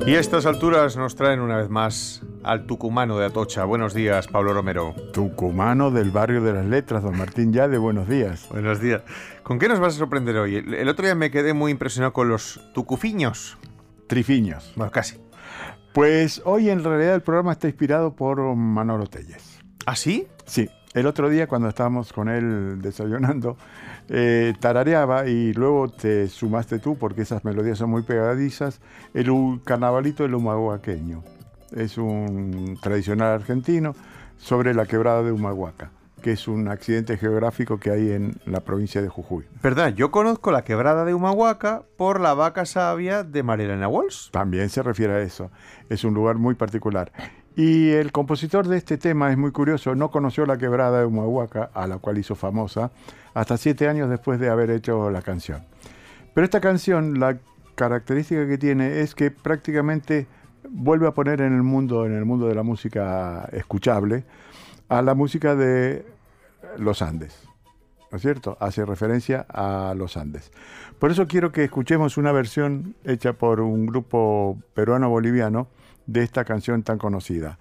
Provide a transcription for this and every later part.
Y a estas alturas nos traen una vez más al tucumano de Atocha. Buenos días, Pablo Romero. Tucumano del barrio de las Letras, don Martín Yade, buenos días. Buenos días. ¿Con qué nos vas a sorprender hoy? El otro día me quedé muy impresionado con los tucufiños. Trifiños. Bueno, casi. Pues hoy en realidad el programa está inspirado por Manolo Tellez. ¿Ah, sí? Sí. El otro día cuando estábamos con él desayunando, tarareaba y luego te sumaste tú, porque esas melodías son muy pegadizas, el carnavalito del humahuaqueño. Es un tradicional argentino sobre la quebrada de Humahuaca, que es un accidente geográfico que hay en la provincia de Jujuy. ¿Verdad? Yo conozco la quebrada de Humahuaca por la vaca sabia de María Elena Walsh. También se refiere a eso. Es un lugar muy particular. Y el compositor de este tema es muy curioso. No conoció la quebrada de Humahuaca, a la cual hizo famosa, hasta 7 años después de haber hecho la canción. Pero esta canción, la característica que tiene es que prácticamente vuelve a poner en el mundo de la música escuchable, a la música de los Andes, ¿no es cierto? Hace referencia a los Andes. Por eso quiero que escuchemos una versión hecha por un grupo peruano-boliviano de esta canción tan conocida.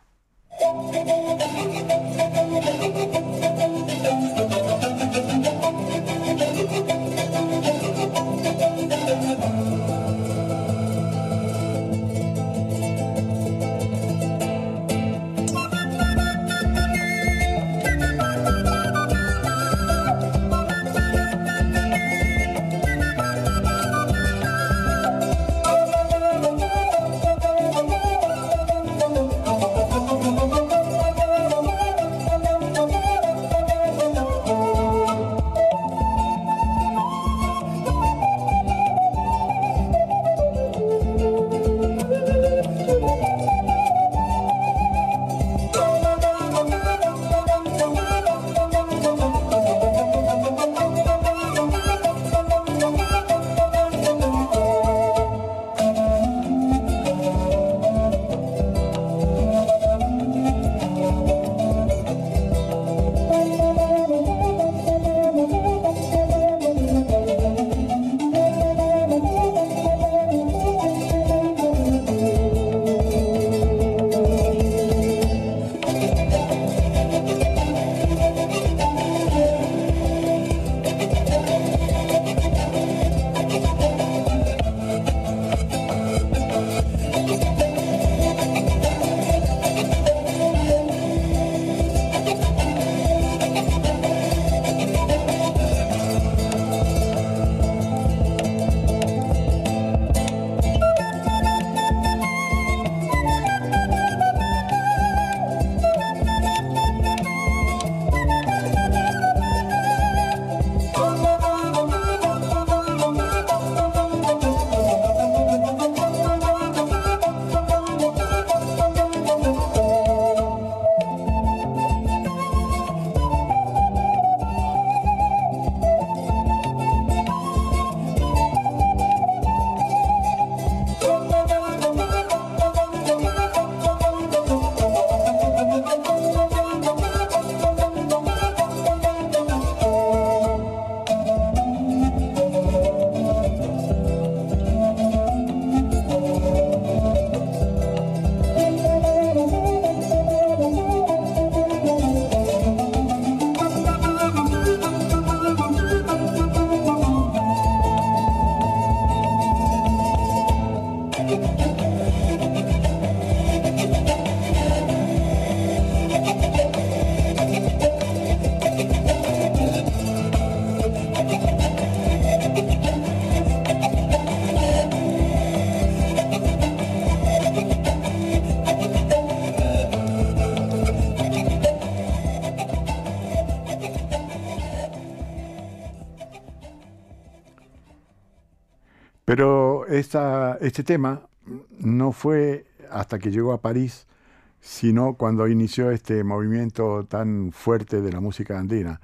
Pero este tema no fue hasta que llegó a París, sino cuando inició este movimiento tan fuerte de la música andina.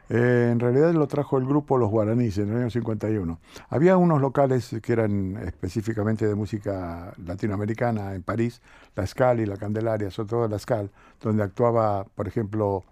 En realidad lo trajo el grupo Los Guaraníes en el año 51. Había unos locales que eran específicamente de música latinoamericana en París, la Scala y la Candelaria, sobre todo la Scala, donde actuaba, por ejemplo,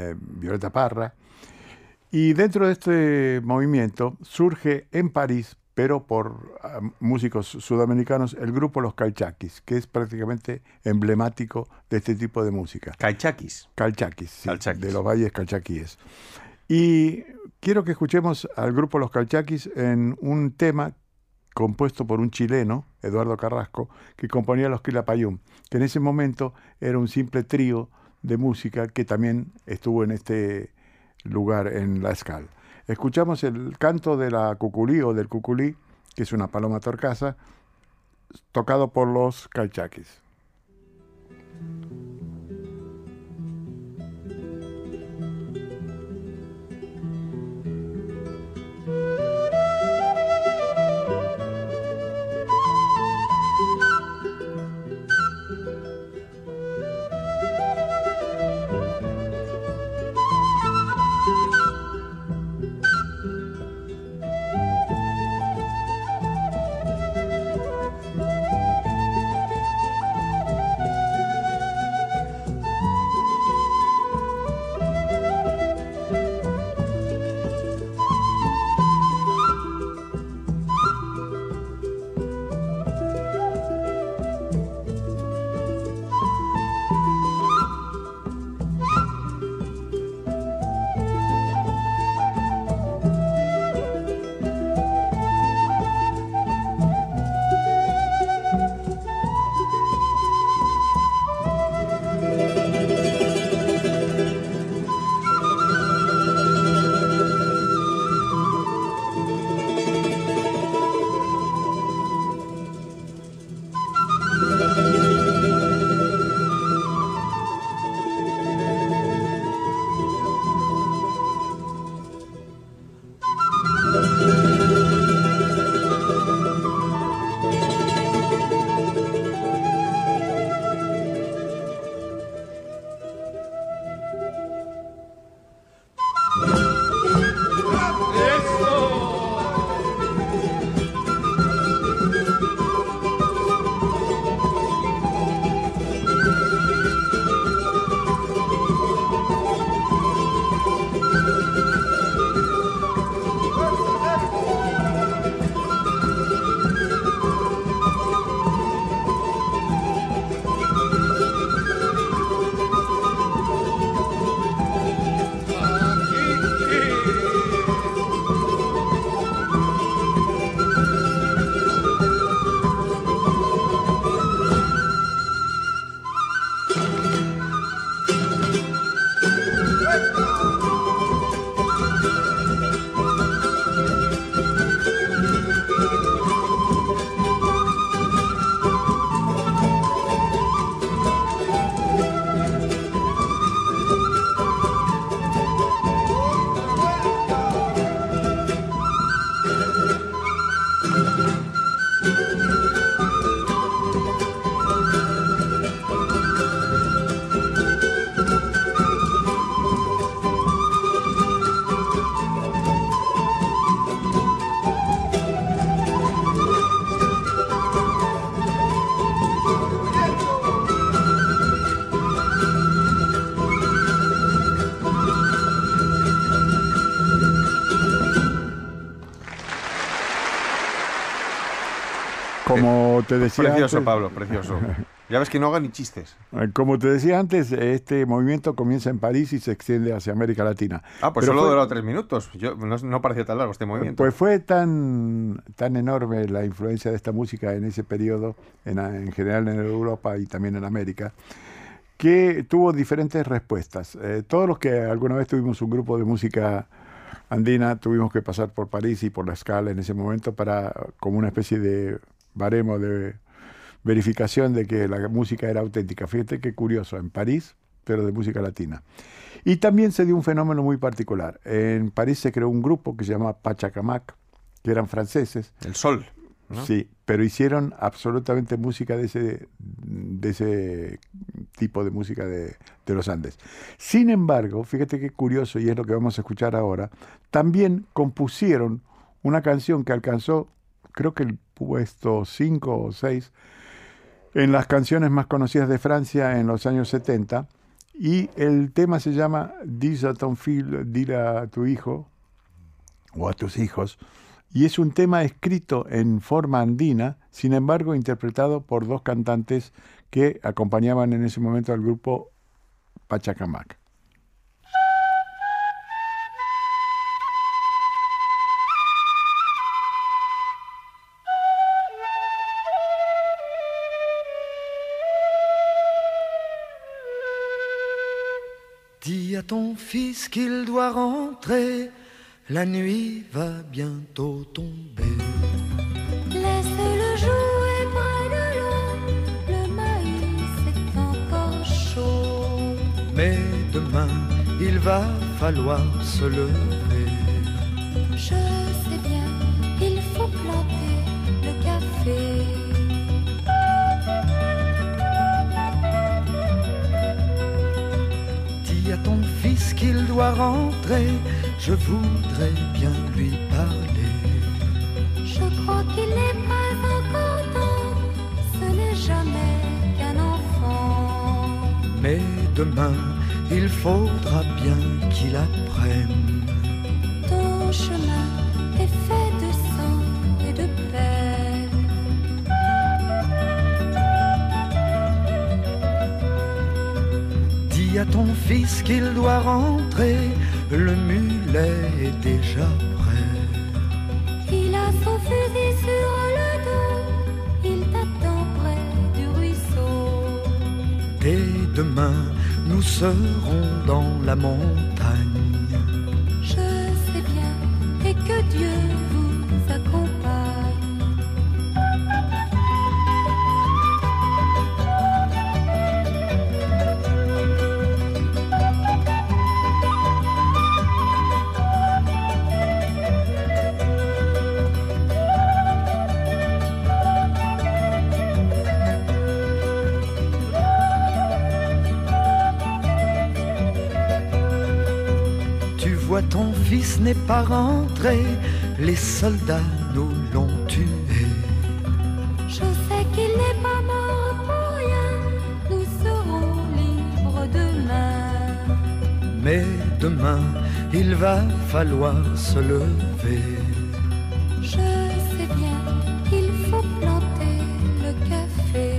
Violeta Parra. Y dentro de este movimiento surge en París, pero por músicos sudamericanos, el grupo Los Calchaquis, que es prácticamente emblemático de este tipo de música. Calchaquis. Calchaquis, sí, Calchaquis. de los valles calchaquíes. Y quiero que escuchemos al grupo Los Calchaquis en un tema compuesto por un chileno, Eduardo Carrasco, que componía los Quilapayún, que en ese momento era un simple trío de música que también estuvo en este lugar, en La Escal. Escuchamos el canto de la cuculí o del cuculí, que es una paloma torcasa, tocado por los Calchaquis. Como te decía Precioso, antes, Pablo, precioso. Ya ves que no haga ni chistes. como te decía antes, este movimiento comienza en París y se extiende hacia América Latina. Ah, pues Pero solo fue- duró 3 minutos. No parecía tan largo este movimiento. Pues fue tan enorme la influencia de esta música en ese periodo, en general en Europa y también en América, que tuvo diferentes respuestas. Todos los que alguna vez tuvimos un grupo de música andina tuvimos que pasar por París y por La Scala en ese momento como una especie de baremo de verificación de que la música era auténtica. Fíjate qué curioso, en París, pero de música latina. Y también se dio un fenómeno muy particular. En París se creó un grupo que se llama Pachacamac, que eran franceses. El sol, ¿no? Sí, pero hicieron absolutamente música de ese tipo de música de los Andes. Sin embargo, fíjate qué curioso, y es lo que vamos a escuchar ahora, también compusieron una canción que alcanzó, creo que el puesto 5 o 6, en las canciones más conocidas de Francia en los años 70, y el tema se llama Dis à ton fils, dile a tu hijo, o a tus hijos, y es un tema escrito en forma andina, sin embargo interpretado por dos cantantes que acompañaban en ese momento al grupo Pachacamac. Dis à ton fils qu'il doit rentrer, la nuit va bientôt tomber. Laisse-le jouer près de l'eau, le maïs est encore chaud. Mais demain, il va falloir se lever. Je sais bien, il faut planter le café. Dis à ton fils qu'il doit rentrer, je voudrais bien lui parler. Je crois qu'il n'est pas encore temps, ce n'est jamais qu'un enfant. Mais demain, il faudra bien qu'il apprenne. Ton chemin est fait de sang et de peine. Dis à ton fils qu'il doit rentrer, le mulet est déjà prêt. Il a son fusil sur le dos, il t'attend près du ruisseau. Dès demain, nous serons dans la montagne. Je sais bien, et que Dieu vous accompagne. Ton fils n'est pas rentré, les soldats nous l'ont tué. Je sais qu'il n'est pas mort pour rien, nous serons libres demain. Mais demain, il va falloir se lever. Je sais bien, il faut planter le café.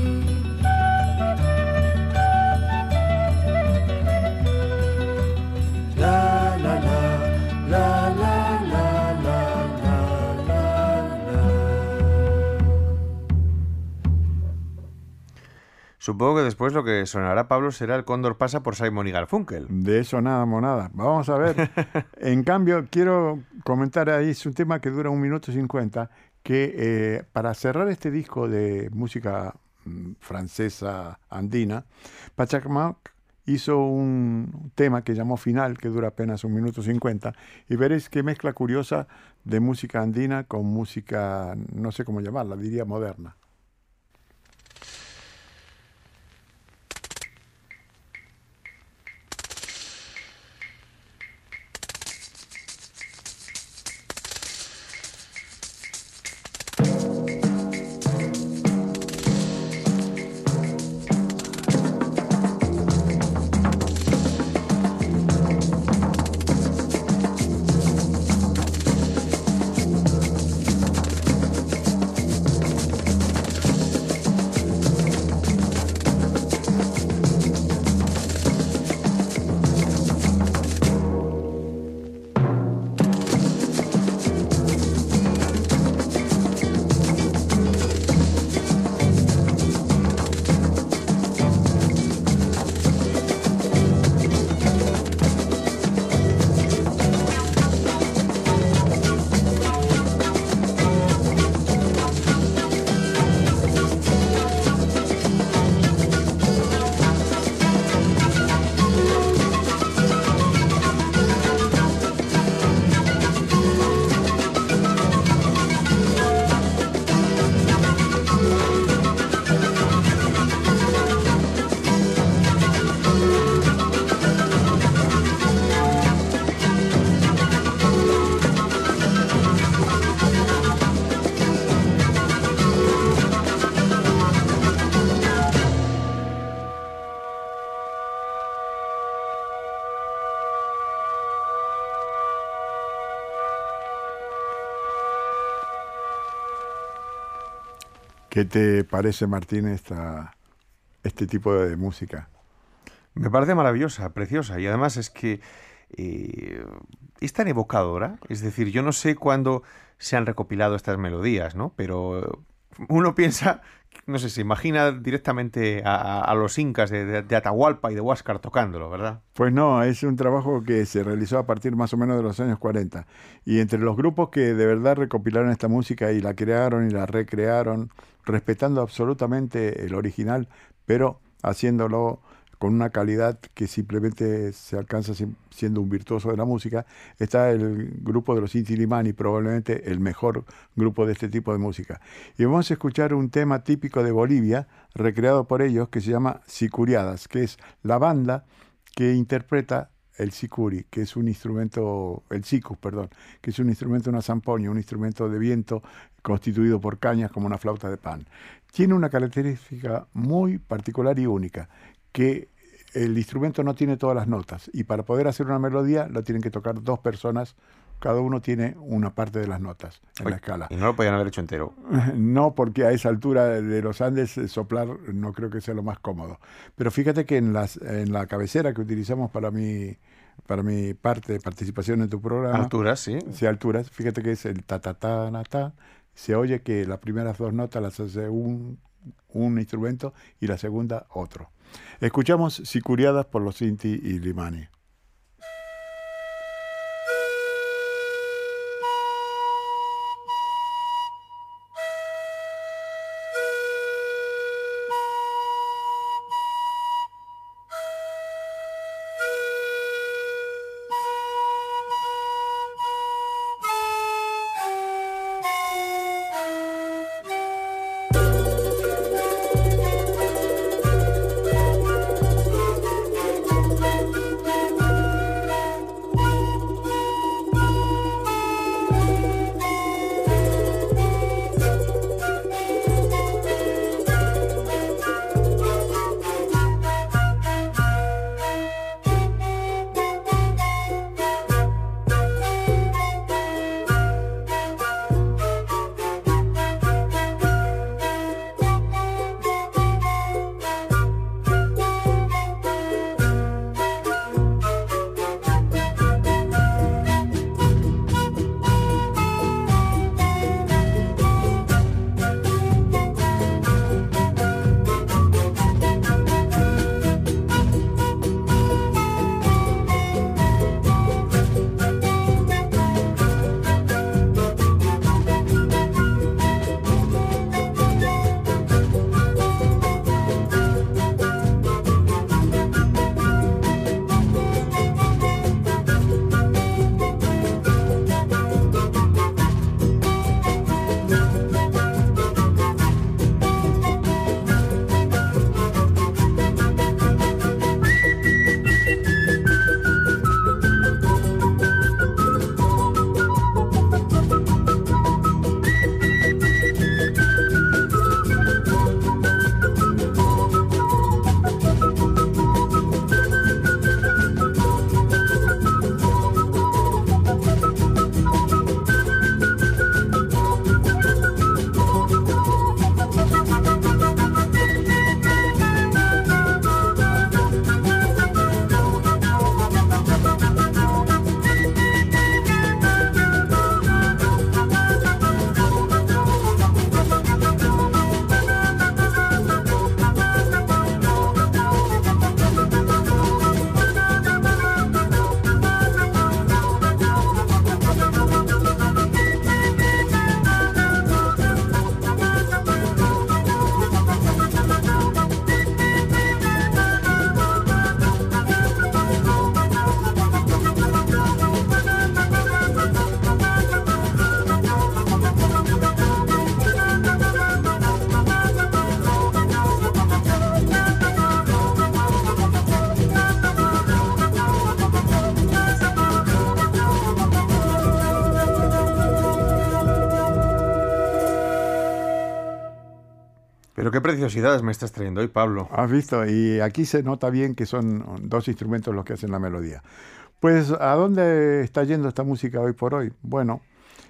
Supongo que después lo que sonará, Pablo, será El Cóndor pasa por Simon y Garfunkel. De eso nada, monada. Vamos a ver. En cambio, quiero comentar ahí, es un tema que dura 1 minuto 50, que para cerrar este disco de música francesa andina, Pachacamac hizo un tema que llamó Final, que dura apenas 1 minuto 50, y veréis qué mezcla curiosa de música andina con música, no sé cómo llamarla, diría moderna. ¿Qué te parece, Martín, este tipo de música? Me parece maravillosa, preciosa, y además es que es tan evocadora. Es decir, yo no sé cuándo se han recopilado estas melodías, ¿no? Pero uno piensa, no sé, se imagina directamente a los incas de Atahualpa y de Huáscar tocándolo, ¿verdad? Pues no, es un trabajo que se realizó a partir más o menos de los años 40. Y entre los grupos que de verdad recopilaron esta música y la crearon y la recrearon, respetando absolutamente el original, pero haciéndolo con una calidad que simplemente se alcanza siendo un virtuoso de la música, está el grupo de los Inti Illimani, probablemente el mejor grupo de este tipo de música. Y vamos a escuchar un tema típico de Bolivia, recreado por ellos, que se llama Sicuriadas, que es la banda que interpreta el sicuri, que es un instrumento, el sikus, perdón, que es un instrumento, una zampoña, un instrumento de viento constituido por cañas como una flauta de pan. Tiene una característica muy particular y única, que el instrumento no tiene todas las notas y para poder hacer una melodía lo tienen que tocar dos personas, cada uno tiene una parte de las notas en la escala. Y no lo podían haber hecho entero. No, porque a esa altura de los Andes soplar no creo que sea lo más cómodo. Pero fíjate que en la cabecera que utilizamos para mi parte de participación en tu programa, Alturas, sí. Sí, alturas, fíjate que es el ta, se oye que las primeras dos notas las hace un instrumento y la segunda otro. Escuchamos Sicuriadas por los Inti Illimani. Pero qué preciosidades me estás trayendo hoy, Pablo. ¿Has visto? Y aquí se nota bien que son dos instrumentos los que hacen la melodía. Pues, ¿a dónde está yendo esta música hoy por hoy? Bueno,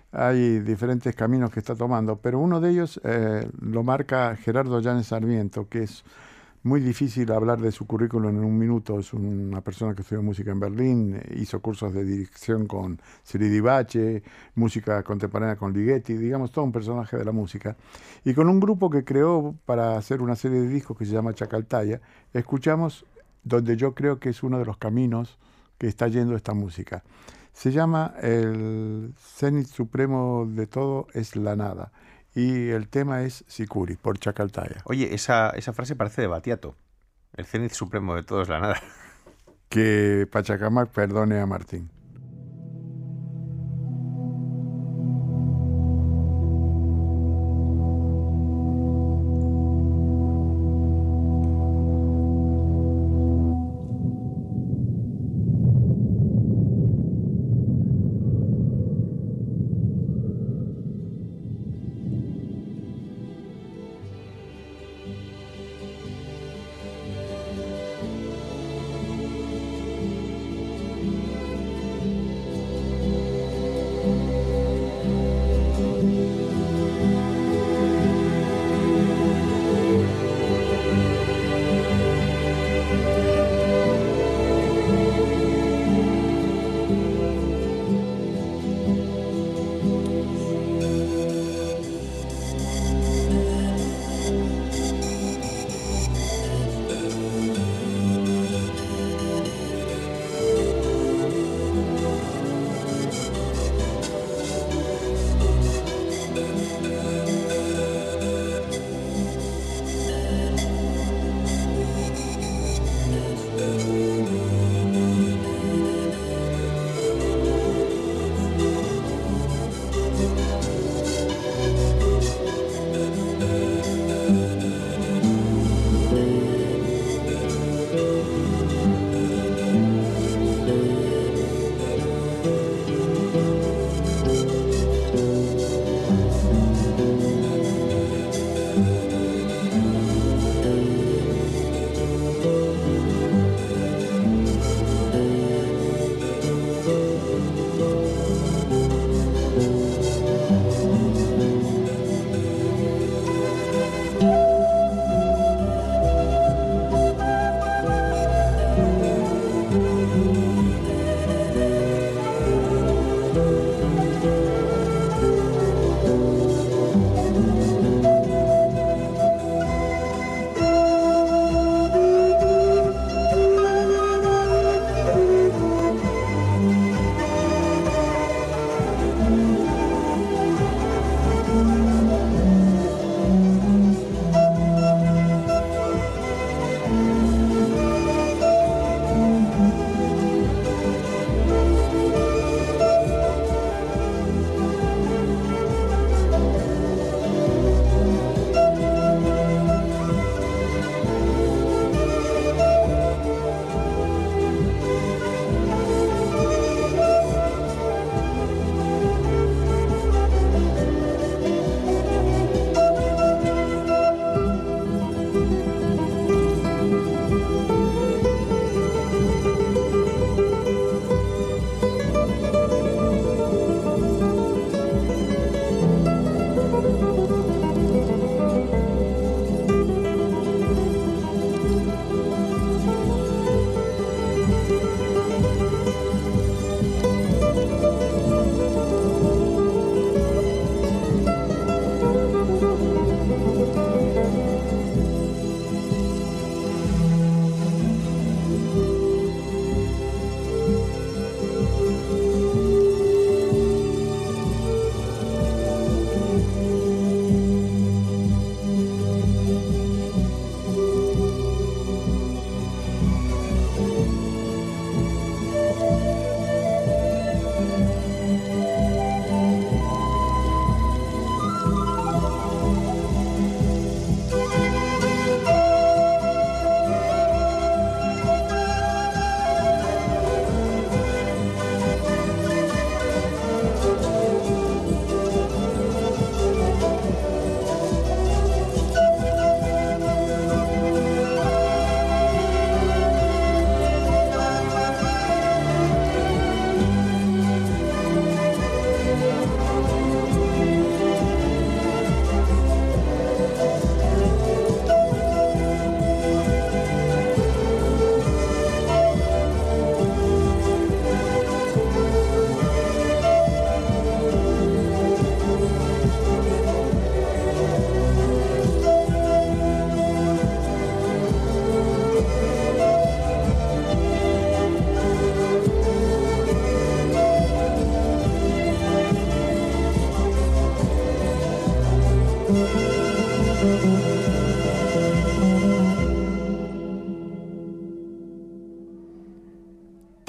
hay diferentes caminos que está tomando, pero uno de ellos lo marca Gerardo Llanes Sarmiento, que es muy difícil hablar de su currículum en un minuto. Es una persona que estudió música en Berlín, hizo cursos de dirección con Sri Bache, música contemporánea con Ligeti, digamos, todo un personaje de la música. Y con un grupo que creó para hacer una serie de discos que se llama Chacaltaya, escuchamos donde yo creo que es uno de los caminos que está yendo esta música. Se llama El cenit supremo de todo es la nada. Y el tema es Sicuri, por Chacaltaya. Oye, esa frase parece de Battiato. El cenit supremo de todo es la nada. Que Pachacamac perdone a Martín.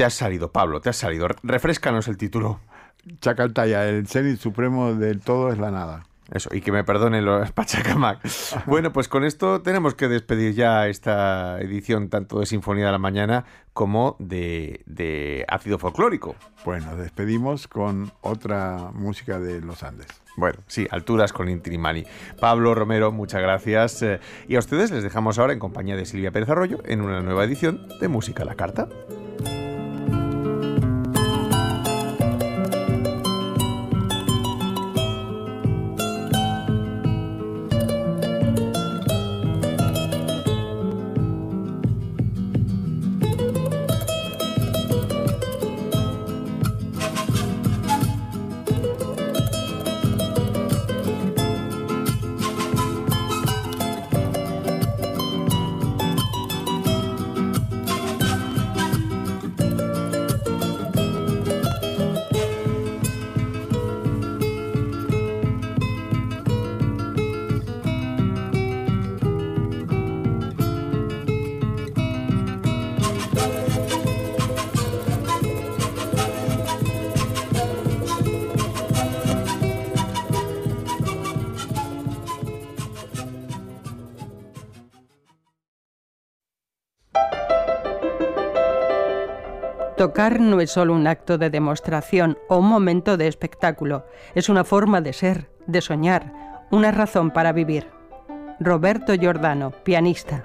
has salido, Pablo, te has salido. Refréscanos el título. Chacaltaya, el cenit supremo del todo es la nada. Eso, y que me perdonen los Pachacamac. Bueno, pues con esto tenemos que despedir ya esta edición tanto de Sinfonía de la Mañana como de Ácido Folclórico. Bueno, despedimos con otra música de los Andes. Bueno, sí, Alturas con Inti Illimani. Pablo Romero, muchas gracias. Y a ustedes les dejamos ahora en compañía de Silvia Pérez Arroyo en una nueva edición de Música a la Carta. Tocar no es solo un acto de demostración o un momento de espectáculo, es una forma de ser, de soñar, una razón para vivir. Roberto Giordano, pianista.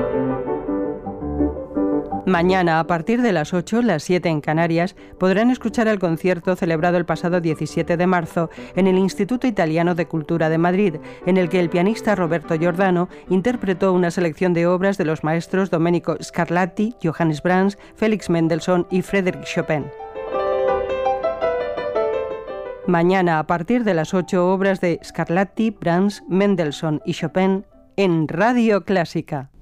Mañana, a partir de las 8, las 7 en Canarias, podrán escuchar el concierto celebrado el pasado 17 de marzo en el Instituto Italiano de Cultura de Madrid, en el que el pianista Roberto Giordano interpretó una selección de obras de los maestros Domenico Scarlatti, Johannes Brahms, Félix Mendelssohn y Frédéric Chopin. Mañana, a partir de las 8, obras de Scarlatti, Brahms, Mendelssohn y Chopin en Radio Clásica.